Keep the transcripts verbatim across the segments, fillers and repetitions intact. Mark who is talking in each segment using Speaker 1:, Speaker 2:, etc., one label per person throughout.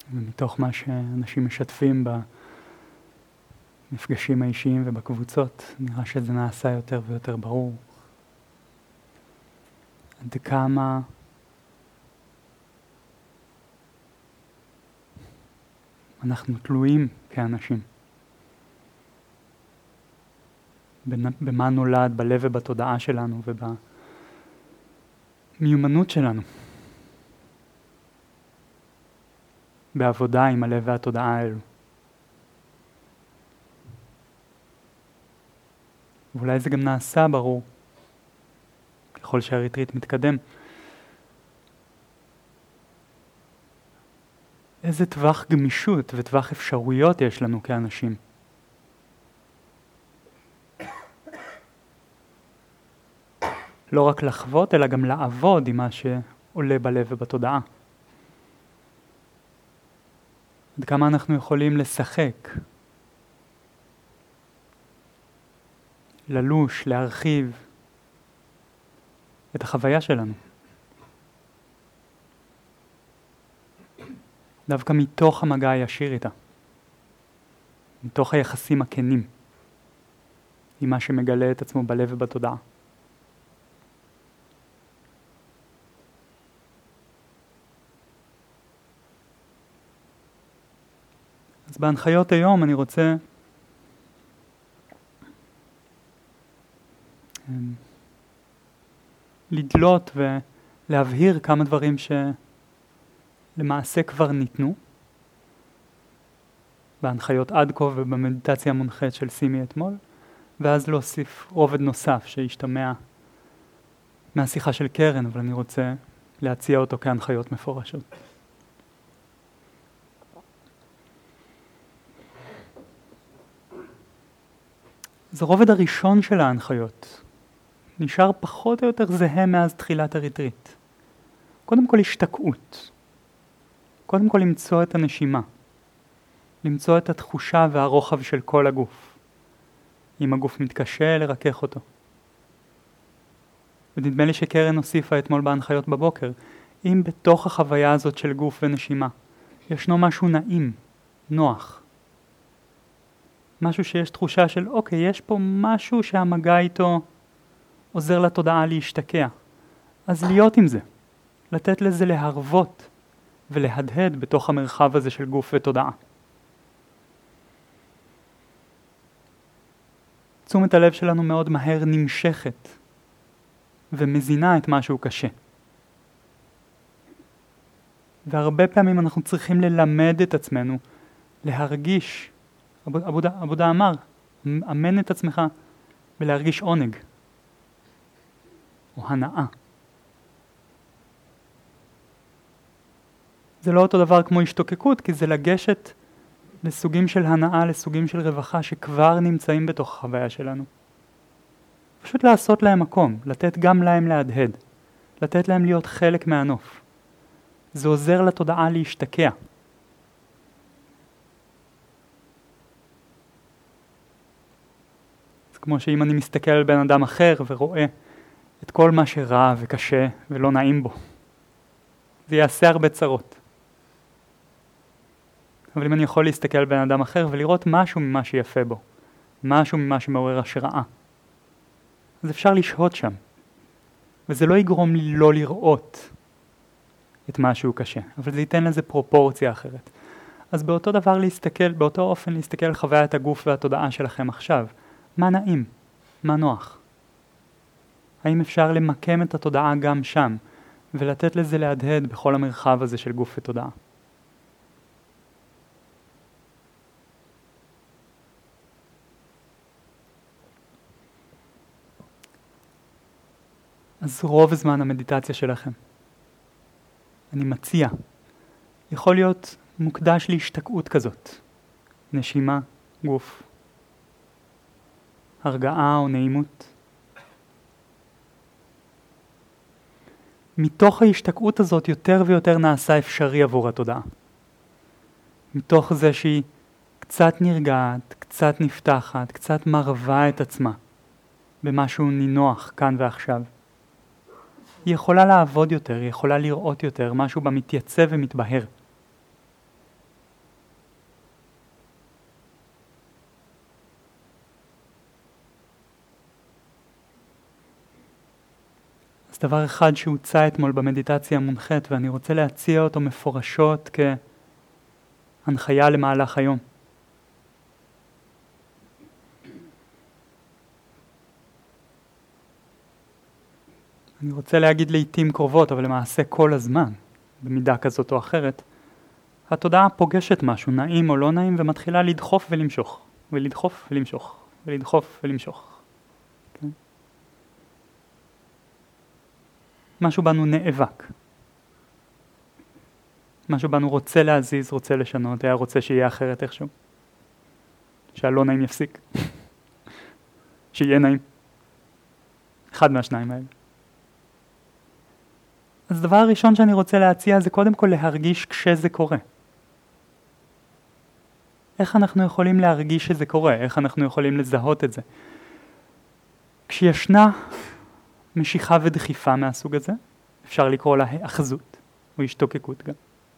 Speaker 1: ומתוך מה שאנשים משתפים במפגשים האישיים ובקבוצות, נראה שזה נעשה יותר ויותר ברור. עד כמה אנחנו תלויים כאנשים. במה נולד, בלב ובתודעה שלנו ובמיומנות שלנו. בעבודה עם הלב והתודעה האלו. ואולי זה גם נעשה ברור, ככל שהריטריט מתקדם. איזה טווח גמישות וטווח אפשרויות יש לנו כאנשים. לא רק לחוות, אלא גם לעבוד עם מה שעולה בלב ובתודעה. עד כמה אנחנו יכולים לשחק, ללוש, להרחיב את החוויה שלנו. דווקא מתוך המגע הישיר איתה. מתוך היחסים הכנים. עם מה שמגלה את עצמו בלב ובתודעה. אז בהנחיות היום אני רוצה לדלות ולהבהיר כמה דברים שלמעשה כבר ניתנו בהנחיות עד כה ובמדיטציה המונחית של סימי אתמול, ואז להוסיף רובד נוסף שישתמע מהשיחה של קרן, אבל אני רוצה להציע אותו כהנחיות מפורשות. אז הרובד הראשון של ההנחיות נשאר פחות או יותר זהה מאז תחילת הריטריט. קודם כל השתקעות. קודם כל למצוא את הנשימה. למצוא את התחושה והרוחב של כל הגוף. אם הגוף מתקשה, לרכך אותו. ונדמה לי שקרן הוסיפה אתמול בהנחיות בבוקר, אם בתוך החוויה הזאת של גוף ונשימה ישנו משהו נעים, נוח, משהו שיש תחושה של אוקיי, יש פה משהו שהמגע איתו עוזר לתודעה להשתקע, אז להיות עם זה, לתת לזה להרוות ולהדהד בתוך המרחב הזה של גוף ותודעה. תשומת הלב שלנו מאוד מהר נמשכת ומזינה את משהו קשה. והרבה פעמים אנחנו צריכים ללמד את עצמנו, להרגיש, עבודה, עבודה אמר, אמן את עצמך ולהרגיש עונג או הנאה. זה לא אותו דבר כמו השתוקקות, כי זה לגשת לסוגים של הנאה, לסוגים של רווחה שכבר נמצאים בתוך החוויה שלנו. פשוט לעשות להם מקום, לתת גם להם להדהד, לתת להם להיות חלק מהנוף. זה עוזר לתודעה להשתקע. זה כמו שאם אני מסתכל על בן אדם אחר ורואה את כל מה שרע וקשה ולא נעים בו, זה יעשה הרבה צרות. אבל אם אני יכול להסתכל על בן אדם אחר ולראות משהו ממה שיפה בו, משהו ממה שמעורר השראה, אז אפשר לשהות שם. וזה לא יגרום לי לא לראות את משהו קשה, אבל זה ייתן לזה פרופורציה אחרת. אז באותו דבר להסתכל, באותו אופן להסתכל על חוויית הגוף והתודעה שלכם עכשיו. מה נעים? מה נוח? האם אפשר למקם את התודעה גם שם, ולתת לזה להדהד בכל המרחב הזה של גוף ותודעה? אז רוב זמן המדיטציה שלכם, אני מציע, יכול להיות מוקדש להשתקעות כזאת. נשימה, גוף, הרגעה או נעימות. מתוך ההשתקעות הזאת יותר ויותר נעשה אפשרי עבור התודעה. מתוך זה שהיא קצת נרגעת, קצת נפתחת, קצת מרווה את עצמה במשהו נינוח כאן ועכשיו. היא יכולה לעבוד יותר, היא יכולה לראות יותר, משהו בה מתייצב ומתבהר. דבר אחד שהוצא אתמול במדיטציה המונחית, ואני רוצה להציע אותו מפורשות כהנחיה למהלך היום. אני רוצה להגיד לעתים קרובות, אבל למעשה כל הזמן, במידה כזאת או אחרת, התודעה פוגשת משהו, נעים או לא נעים, ומתחילה לדחוף ולמשוך, ולדחוף ולמשוך, ולדחוף ולמשוך. כן? משהו בנו נאבק. משהו בנו רוצה להזיז, רוצה לשנות, היה רוצה שיהיה אחרת איכשהו. שהלא נעים יפסיק. שיהיה נעים. אחד מהשניים האלה. אז דבר הראשון שאני רוצה להציע זה קודם כל להרגיש כשזה קורה. איך אנחנו יכולים להרגיש שזה קורה? איך אנחנו יכולים לזהות את זה? כשישנה משיכה ודחיפה מהסוג הזה, אפשר לקרוא לה האחזות או השתוקקות גם.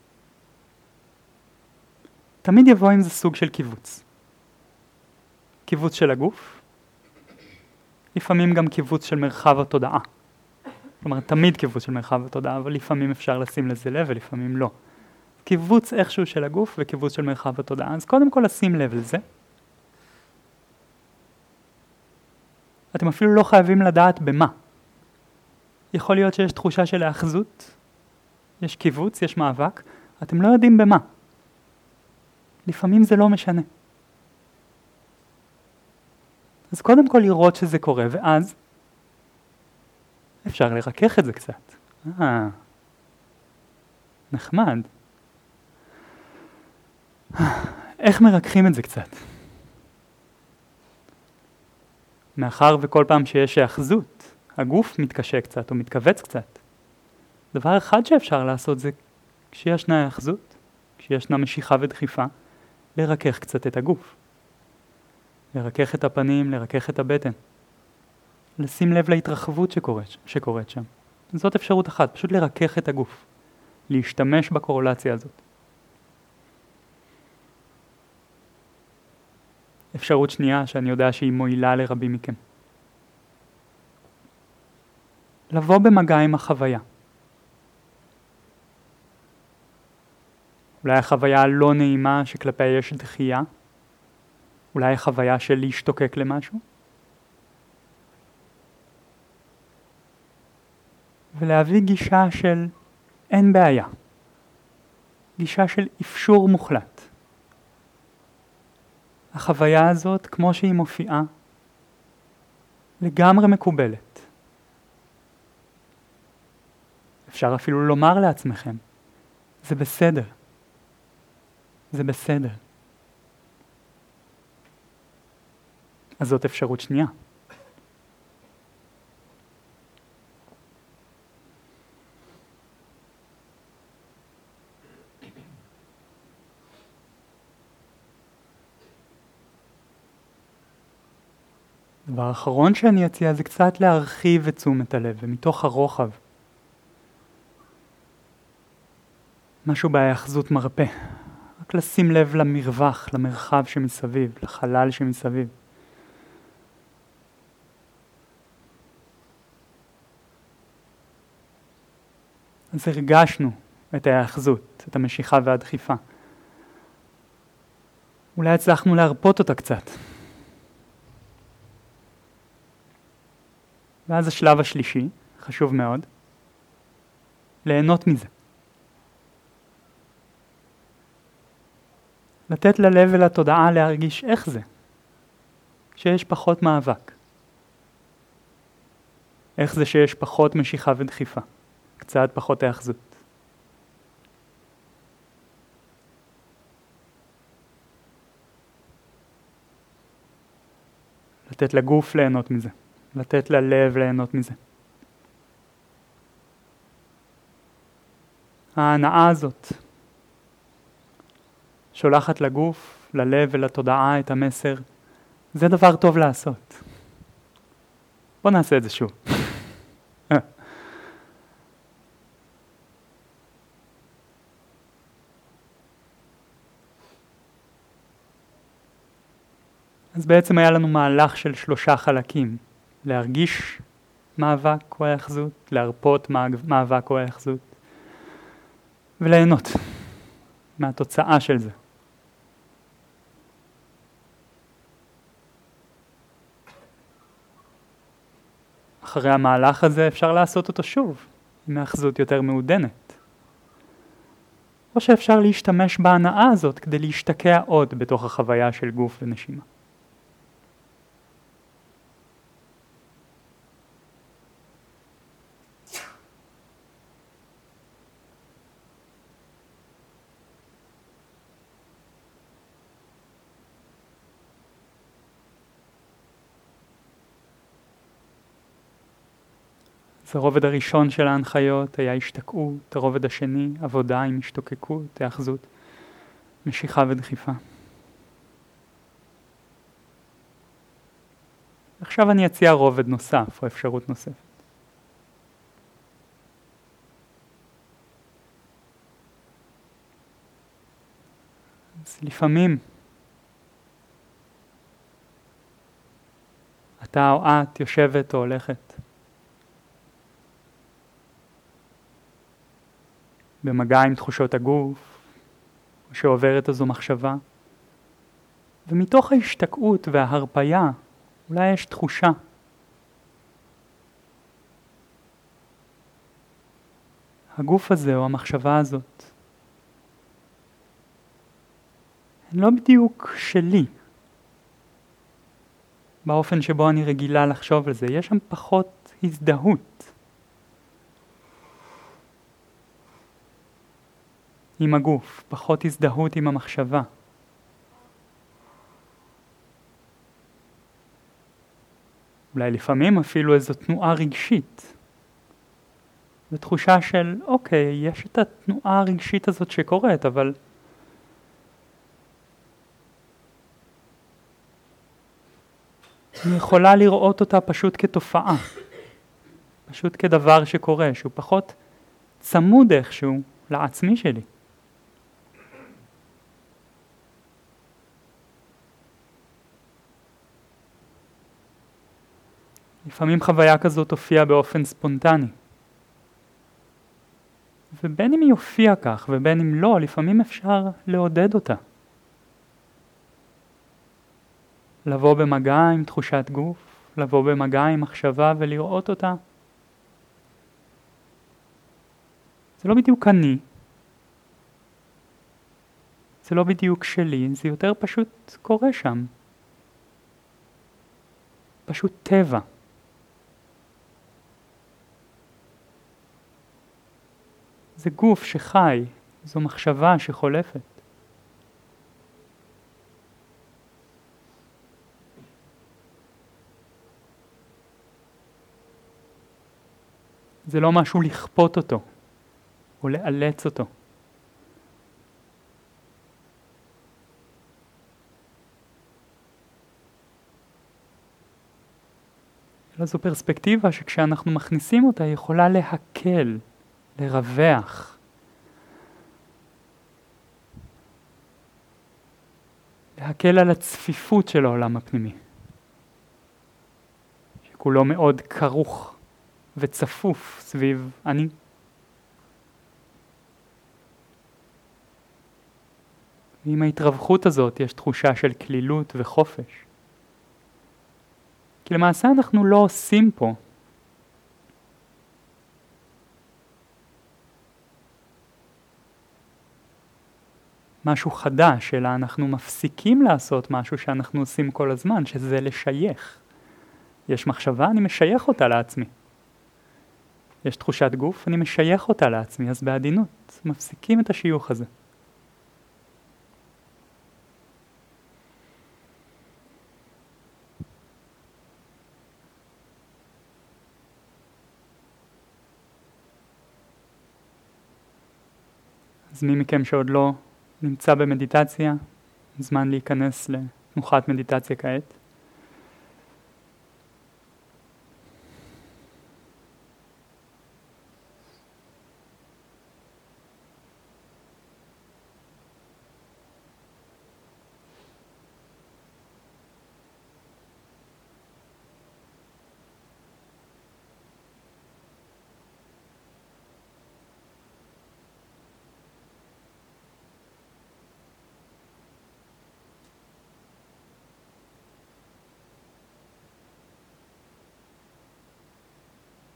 Speaker 1: תמיד יבוא עם זה סוג של קיבוץ. קיבוץ של הגוף, לפעמים גם קיבוץ של מרחב התודעה. כלומר, תמיד קיבוץ של מרחב התודעה, אבל לפעמים אפשר לשים לזה לב ולפעמים לא. קיבוץ איכשהו של הגוף וקיבוץ של מרחב התודעה. אז קודם כל לשים לב לזה. אתם אפילו לא חייבים לדעת במה. יכול להיות שיש תחושה של האחזות, יש קיבוץ, יש מאבק, אתם לא יודעים במה. לפעמים זה לא משנה. אז קודם כל לראות שזה קורה, ואז אפשר לרכך את זה קצת. אה, נחמד. איך מרככים את זה קצת? מאחר וכל פעם שיש האחזות, הגוף מתקשה קצת או מתכווץ קצת. דבר אחד שאפשר לעשות זה, כשישנה האחזות, כשישנה משיכה ודחיפה, לרכך קצת את הגוף. לרכך את הפנים, לרכך את הבטן. לשים לב להתרחבות שקורית, שקורית שם. זאת אפשרות אחת, פשוט לרכך את הגוף. להשתמש בקורולציה הזאת. אפשרות שנייה שאני יודע שהיא מועילה לרבים מכם. לבוא במגע עם החוויה. אולי החוויה הלא נעימה שכלפי יש דחייה. אולי החוויה של להשתוקק למשהו. ולהביא גישה של אין בעיה. גישה של אפשור מוחלט. החוויה הזאת, כמו שהיא מופיעה, לגמרי מקובלת. אפשר אפילו לומר לעצמכם, זה בסדר. זה בסדר. אז זאת אפשרות שנייה. דבר האחרון שאני אציע זה קצת להרחיב את תשומת הלב, ומתוך הרוחב. משהו בהיאחזות מרפא. רק לשים לב למרווח, למרחב שמסביב, לחלל שמסביב. אז הרגשנו את ההיאחזות, את המשיכה והדחיפה. אולי הצלחנו להרפות אותה קצת. ואז השלב השלישי, חשוב מאוד, ליהנות מזה. לתת ללב ולתודעה להרגיש איך זה, שיש פחות מאבק. איך זה שיש פחות משיכה ודחיפה, קצת פחות האחזות. לתת לגוף ליהנות מזה. לתת ללב ליהנות מזה. ההנאה הזאת שולחת לגוף, ללב ולתודעה את המסר, זה דבר טוב לעשות. בוא נעשה את זה שוב. אז בעצם היה לנו מהלך של שלושה חלקים. להרגיש מאבק או ההאחזות, להרפות מאבק או ההאחזות, וליהנות מהתוצאה של זה. אחרי המהלך הזה אפשר לעשות אותו שוב, עם האחזות יותר מעודנת. או שאפשר להשתמש בהנאה הזאת כדי להשתקע עוד בתוך החוויה של גוף ונשימה. אז הרובד הראשון של ההנחיות היה השתקעות, הרובד השני, עבודה עם השתוקקות, האחזות, משיכה ודחיפה. עכשיו אני אציע רובד נוסף או אפשרות נוספת. אז לפעמים אתה או את יושבת או הולכת במגע עם תחושות הגוף, או שעוברת איזו מחשבה, ומתוך ההשתקעות וההרפיה אולי יש תחושה הגוף הזה או המחשבה הזאת הם לא בדיוק שלי באופן שבו אני רגילה לחשוב על זה, יש שם פחות הזדהות עם הגוף, פחות הזדהות עם המחשבה. אולי לפעמים אפילו איזו תנועה רגשית. ותחושה של, אוקיי, יש את התנועה הרגשית הזאת שקורית, אבל אני יכולה לראות אותה פשוט כתופעה. פשוט כדבר שקורה, שהוא פחות צמוד איכשהו לעצמי שלי. לפעמים חוויה כזאת תופיע באופן ספונטני. ובין אם היא יופיע כך ובין אם לא, לפעמים אפשר לעודד אותה. לבוא במגע עם תחושת גוף, לבוא במגע עם מחשבה ולראות אותה. זה לא בדיוק אני. זה לא בדיוק שלי, זה יותר פשוט קורה שם. פשוט טבע. זה גוף שחי, זו מחשבה שחולפת. זה לא משהו לכפות אותו, או לאלץ אותו. אלא זו פרספקטיבה שכשאנחנו מכניסים אותה היא יכולה להקל, לרווח. להקל על הצפיפות של העולם הפנימי. שכולו מאוד כרוך וצפוף סביב אני. ועם ההתרווחות הזאת יש תחושה של כלילות וחופש. כי למעשה אנחנו לא עושים פה משהו חדש, אלא אנחנו מפסיקים לעשות משהו שאנחנו עושים כל הזמן, שזה לשייך. יש מחשבה, אני משייך אותה לעצמי. יש תחושת גוף, אני משייך אותה לעצמי, אז בעדינות מפסיקים את השיוך הזה. אז מי מכם שעוד לא נמצא במדיטציה, זמן להיכנס לתנוחת מדיטציה כעת.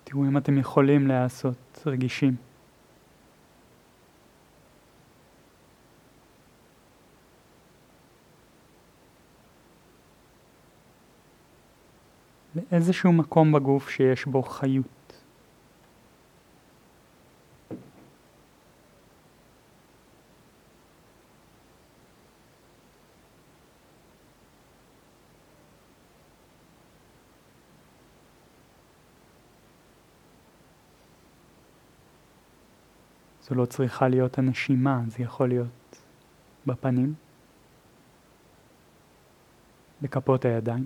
Speaker 1: תראו אם אתם יכולים לעשות רגישים. לאיזשהו מקום בגוף שיש בו חיות. זו לא צריכה להיות הנשימה, זה יכול להיות בפנים, בכפות הידיים.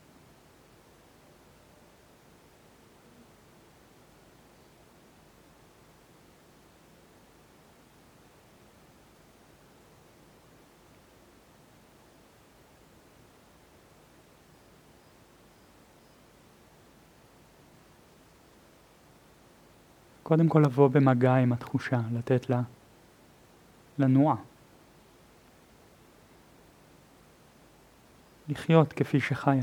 Speaker 1: קודם כל לבוא במגע עם התחושה, לתת לה לנוע. לחיות כפי שחיה.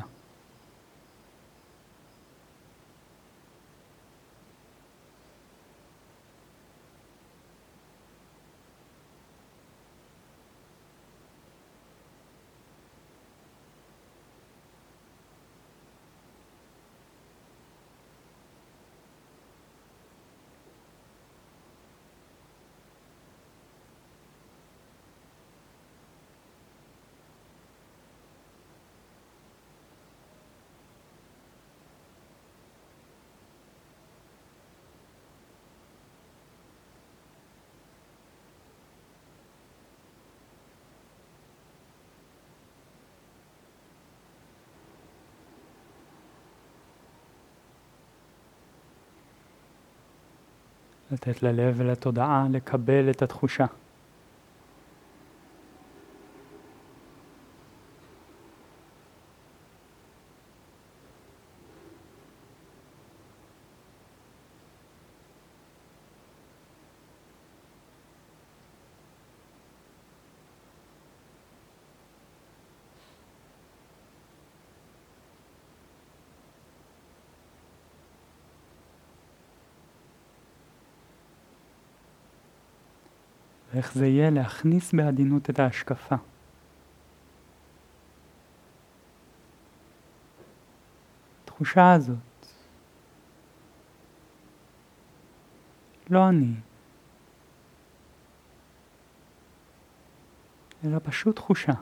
Speaker 1: לתת ללב ולתודעה לקבל את התחושה. ואיך זה יהיה להכניס בעדינות את ההשקפה. התחושה הזאת. לא אני. אלא פשוט תחושה.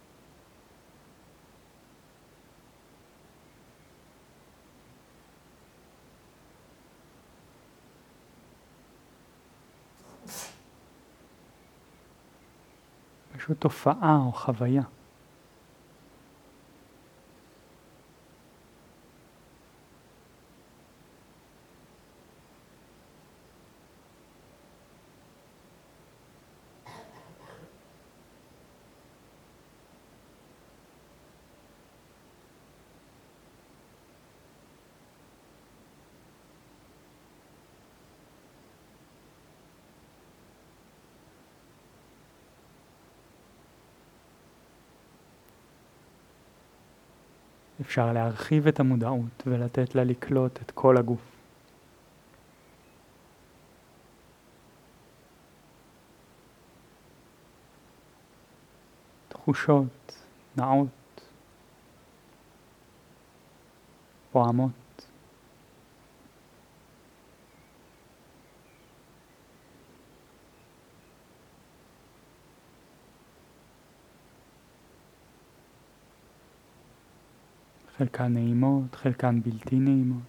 Speaker 1: פשוט תופעה או חוויה. אפשר להרחיב את המודעות ולתת לה לקלוט את כל הגוף. תחושות נעות, פועמות. חלקן נעימות, חלקן בלתי נעימות.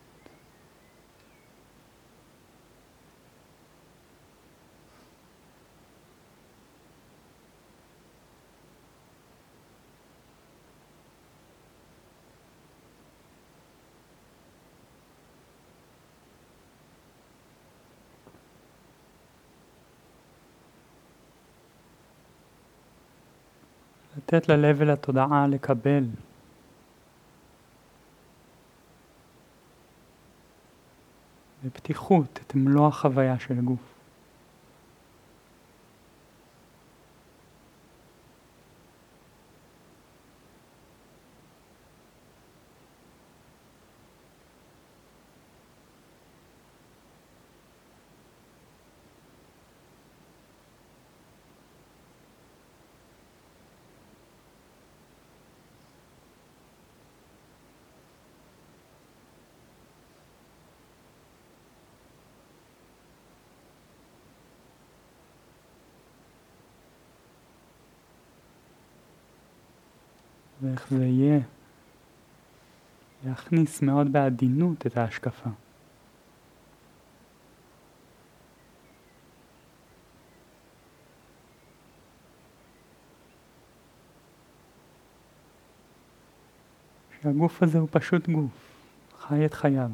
Speaker 1: לתת ללב ולתודעה לקבל בפתיחות את מלוא החוויה של הגוף. ואיך זה יהיה להכניס מאוד בעדינות את ההשקפה. שהגוף הזה הוא פשוט גוף, חי את חייו.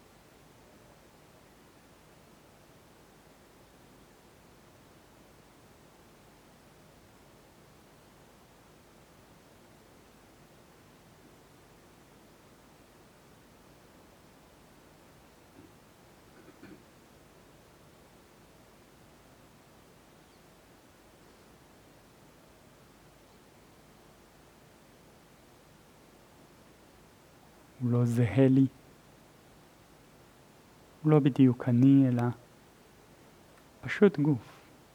Speaker 1: הוא לא זהה לי, הוא לא בדיוק אני, אלא פשוט גוף.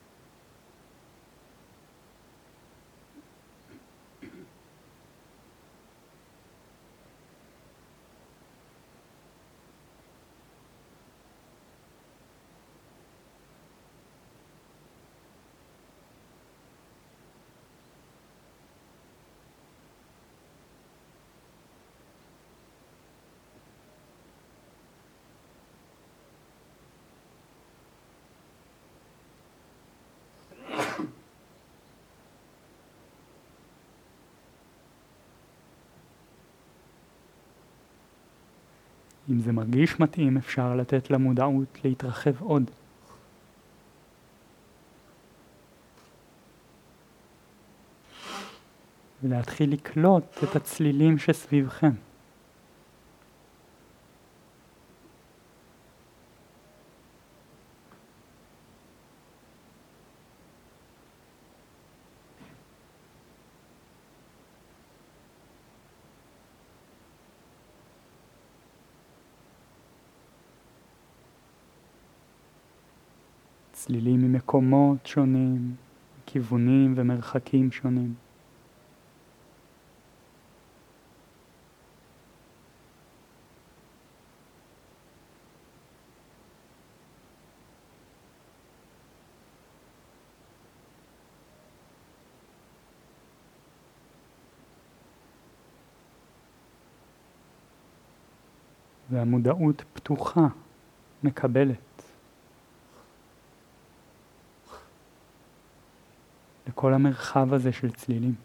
Speaker 1: אם זה מרגיש מתאים, אפשר לתת למודעות להתרחב עוד. ולהתחיל לקלוט את הצלילים שסביבכם. צלילים ממקומות שונים, כיוונים ומרחקים שונים. והמודעות פתוחה, מקבלת. לכל המרחב הזה של צלילים.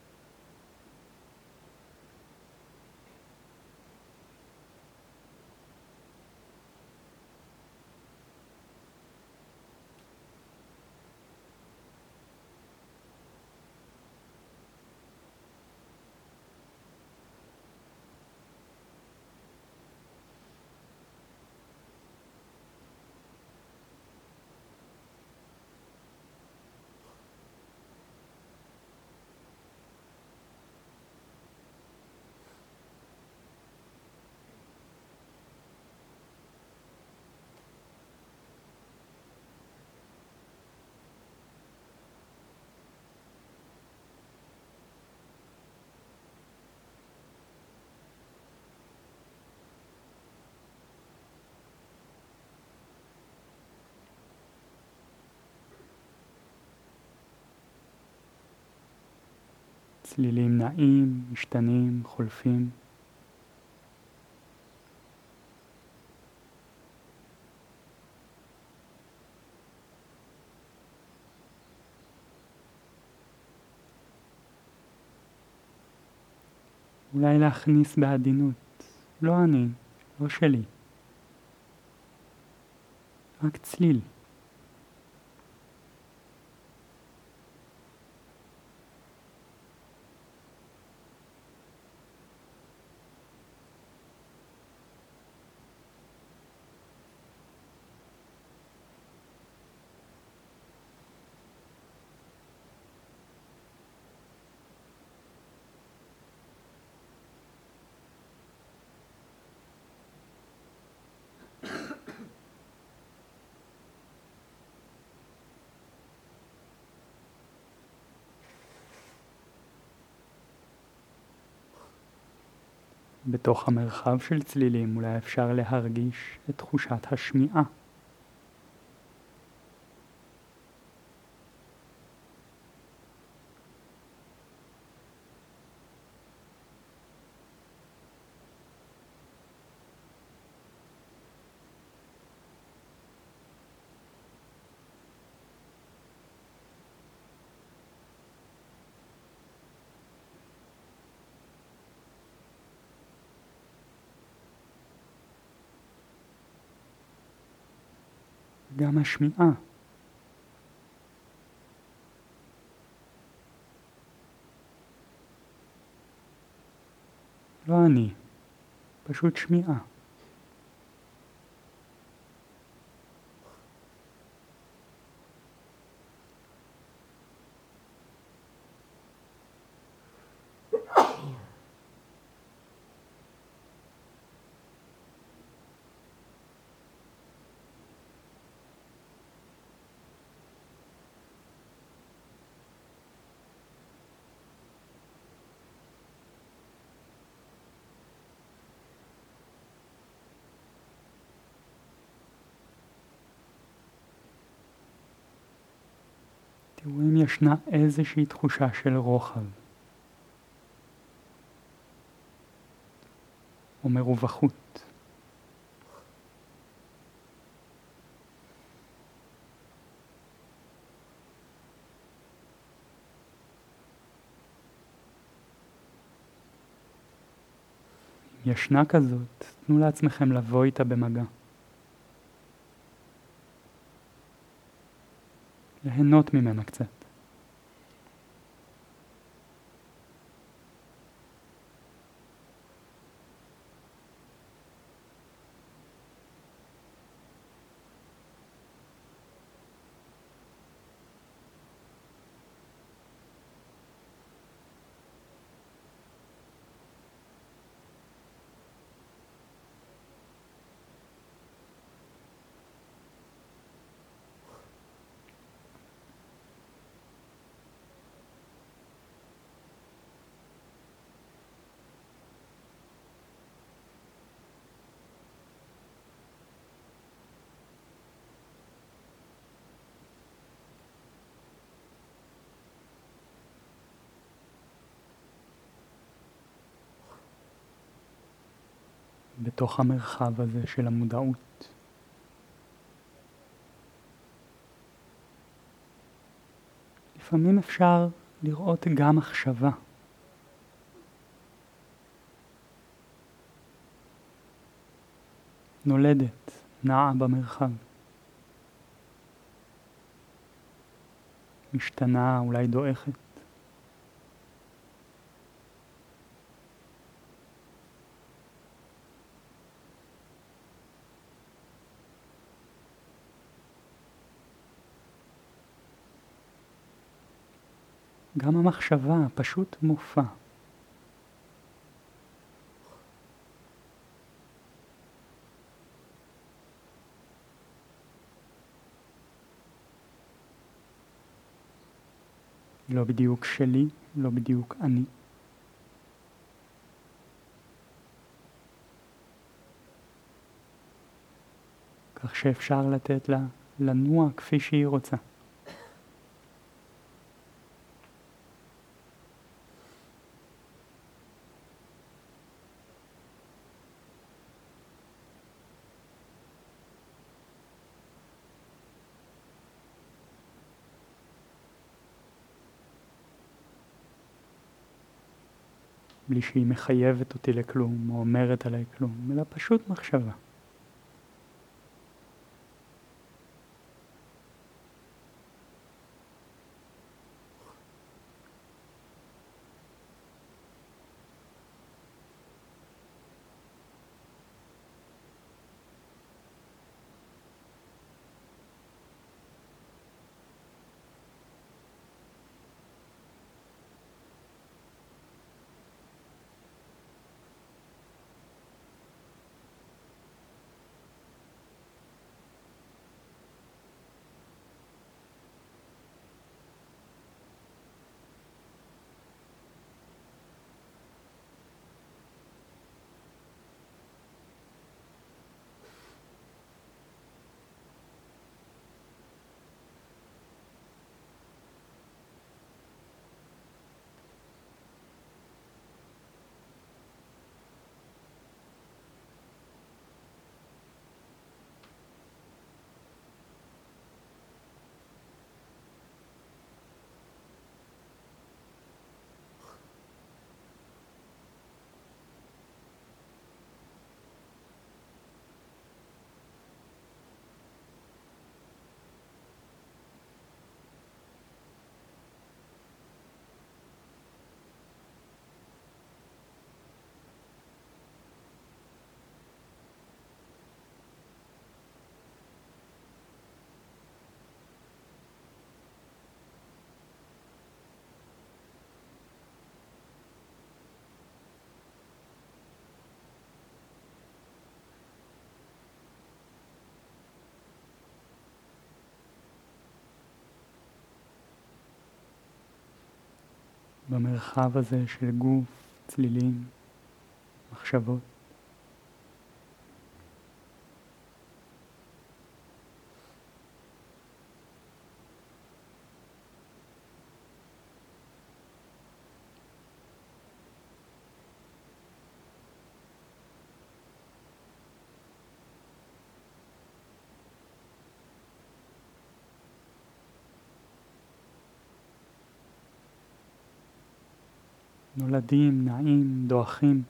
Speaker 1: צלילים נעים, משתנים, חולפים. אולי להכניס בעדינות, לא אני, לא שלי, רק צליל. בתוך המרחב של צלילים אולי אפשר להרגיש את תחושת השמיעה. וגם השמיעה. לא אני, פשוט שמיעה. תראו אם ישנה איזושהי תחושה של רוחב או מרווחות. אם ישנה כזאת, תנו לעצמכם לבוא איתה במגע. ליהנות ממנה קצת. בתוך המרחב הזה של המודעות. לפעמים אפשר לראות גם מחשבה. נולדת, נעה במרחב. משתנה, אולי דועכת. גם המחשבה פשוט מופע. לא בדיוק שלי, לא בדיוק אני. כך שאפשר לתת לה לנוע כפי שהיא רוצה. בלי שהיא מחייבת אותי לכלום, או אומרת עליי כלום, אלא פשוט מחשבה. במרחב הזה של גוף, צלילים, מחשבות. נולדים, נעים, דועכים.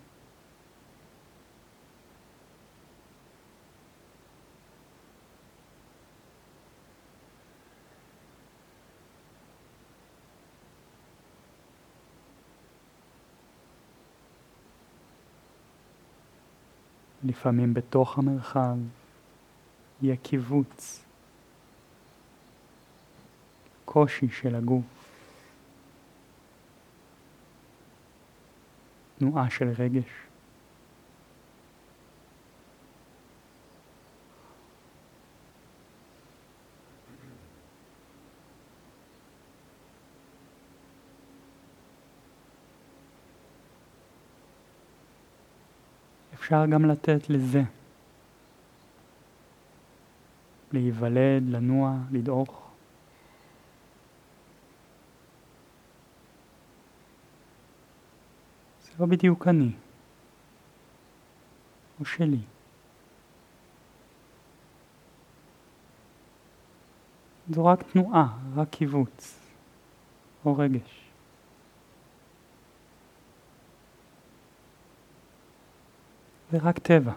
Speaker 1: לפעמים בתוך המרחב יהיה קיבוץ, קושי של הגוף, תנועה של רגש. אפשר גם לתת לזה, להיוולד, לנוע, לדעוך. זה לא בדיוק אני, או שלי. זו רק תנועה, רק קיבוץ, או רגש. זה רק טבע.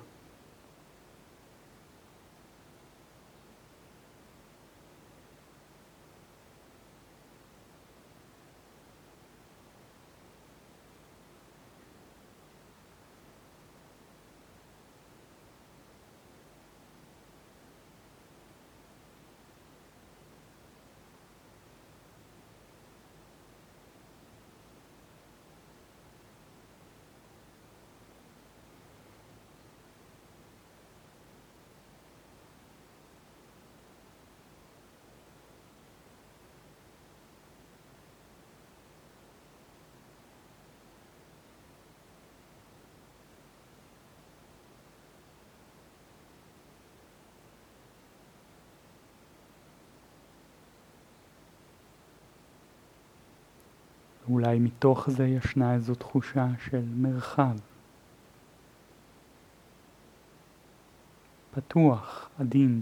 Speaker 1: אולי מתוך זה ישנה איזו תחושה של מרחב. פתוח, עדין.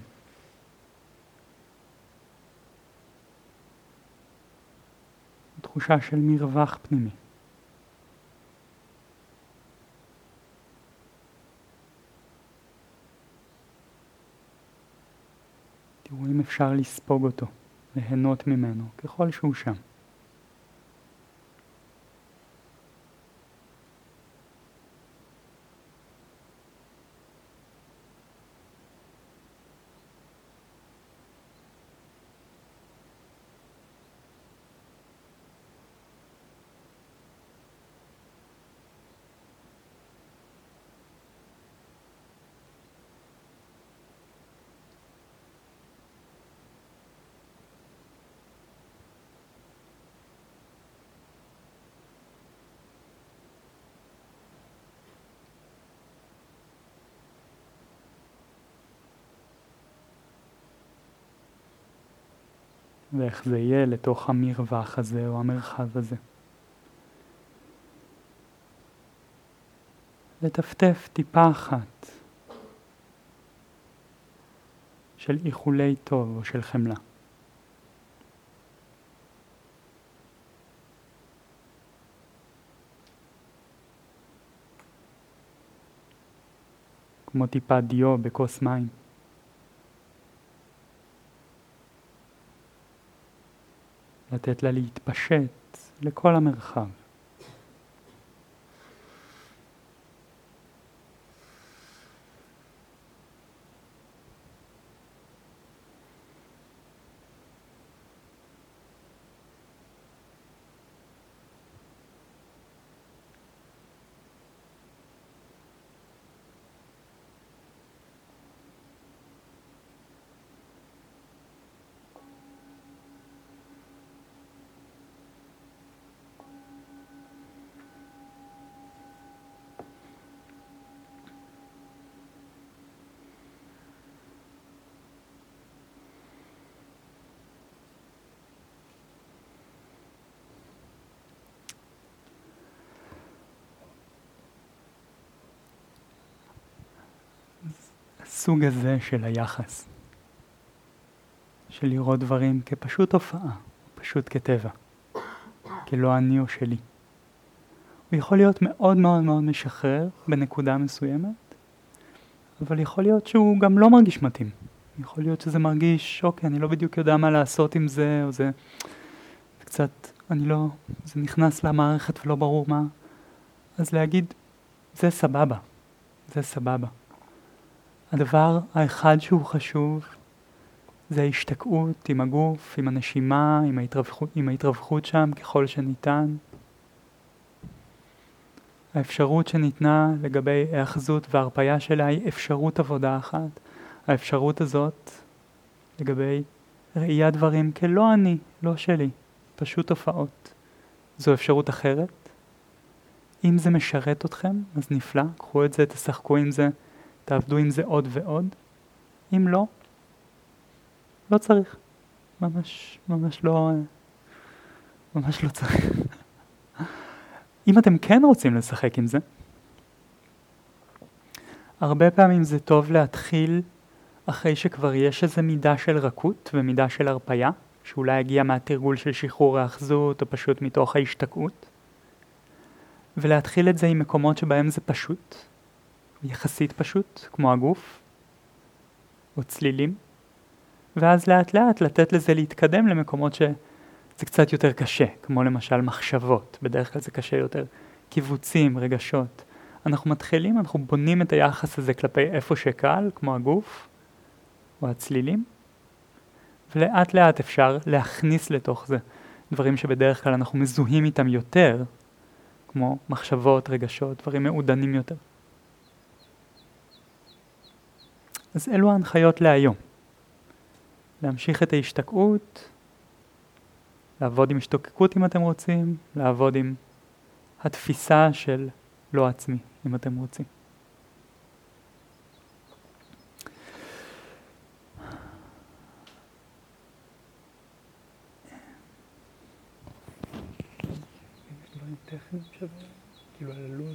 Speaker 1: תחושה של מרווח פנימי. תראו אם אפשר לספוג אותו, ליהנות ממנו, ככל שהוא שם. ואיך זה יהיה לתוך המרווח הזה או המרחב הזה. לטפטף טיפה אחת של איחולי טוב או של חמלה. כמו טיפה דיו בכוס מים. לתת לה להתפשט לכל המרחב. הסוג הזה של היחס, של לראות דברים כפשוט תופעה, פשוט כטבע, כלא אני או שלי. הוא יכול להיות מאוד מאוד מאוד משחרר בנקודה מסוימת, אבל יכול להיות שהוא גם לא מרגיש מתאים. יכול להיות שזה מרגיש, אוקיי, אני לא בדיוק יודע מה לעשות עם זה, או זה קצת, אני לא, זה נכנס למערכת ולא ברור מה. אז להגיד, זה סבבה, זה סבבה. הדבר האחד שהוא חשוב, זה ההשתקעות עם הגוף, עם הנשימה, עם ההתרווחות, עם ההתרווחות שם ככל שניתן. האפשרות שניתנה לגבי האחזות וההרפאיה שלה היא אפשרות עבודה אחת. האפשרות הזאת לגבי ראיית דברים כלא אני, לא שלי, פשוט תופעות. זו אפשרות אחרת. אם זה משרת אתכם, אז נפלא, קחו את זה, תשחקו עם זה, תעבדו עם זה עוד ועוד. אם לא, לא צריך. ממש, ממש לא, ממש לא צריך. אם אתם כן רוצים לשחק עם זה, הרבה פעמים זה טוב להתחיל אחרי שכבר יש איזו מידה של רכות ומידה של הרפאיה, שאולי הגיע מהתרגול של שחרור האחזות או פשוט מתוך ההשתקעות, ולהתחיל את זה עם מקומות שבהם זה פשוט, יחסית פשוט, כמו הגוף, או צלילים, ואז לאט לאט לתת לזה להתקדם למקומות שזה קצת יותר קשה, כמו למשל מחשבות, בדרך כלל זה קשה יותר, קיבוצים, רגשות. אנחנו מתחילים, אנחנו בונים את היחס הזה כלפי איפה שקל, כמו הגוף, או הצלילים, ולאט לאט אפשר להכניס לתוך זה דברים שבדרך כלל אנחנו מזוהים איתם יותר, כמו מחשבות, רגשות, דברים מעודנים יותר. אז אלו ההנחיות להיום. להמשיך את ההשתקעות, לעבוד עם השתוקקות אם אתם רוצים, לעבוד עם התפיסה של לא עצמי אם אתם רוצים. כאילו על הלו"ז